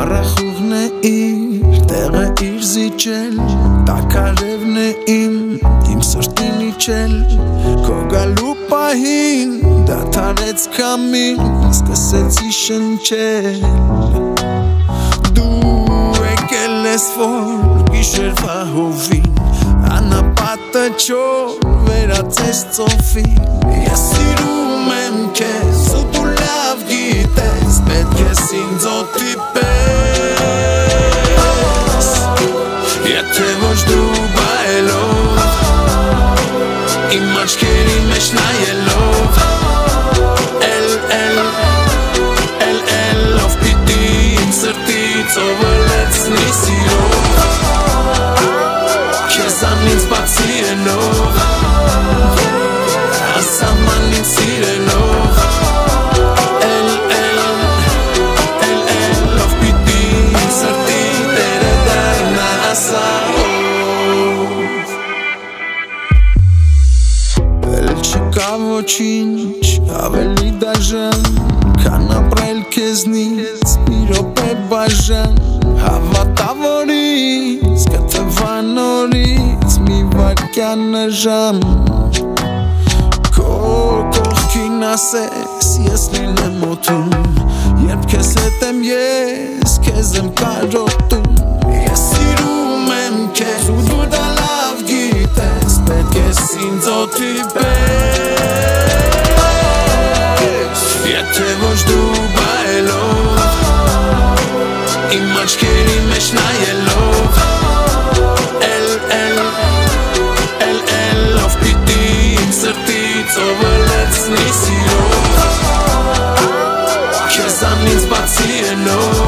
Առախուղն է իր տեղը իր զիջել Տակարևն է իմ սրտին իջել Քո գալու պահին դադարեց քամին Սկսեցի շնչել Դու եկել ես որ գիշերվա հովին Անապատը չոր վերածես ծովին Ես սիրում եմ քեզ ու դու լավ գիտես Պետք ես ինձ օդի պես Եթե ոչ դու բայելով Իմ աչքերի մեջ նայելով Ով պիտի իմ սրտի ծովը լեցնի սիրով Քեզանից բացի ենով Ասաման ինձ սիրելով Ով պիտի իմ սրտի տերը դառնա ասաով Էլ չկա ոչինչ ավելի դաժան Քան ապրել քեզնից մի րոպե բաժան Հավատա որ ինձ կթվա նորից մի վայրկյանը ժամ Քո կողքին ասես ես լինեմ օդում Երբ քեզ հետ եմ ես քեզ եմ կարոտում Ես սիրում եմ քեզ ու դու դա լավ գիտես Պետք ես ինձ օդի պես Եթե ոչ դու բայելով Իմ աչքերի մեջ նայելով Ով պիտի իմ սրտի ծովը լեցնի սիրով Քեզանից բացի ենով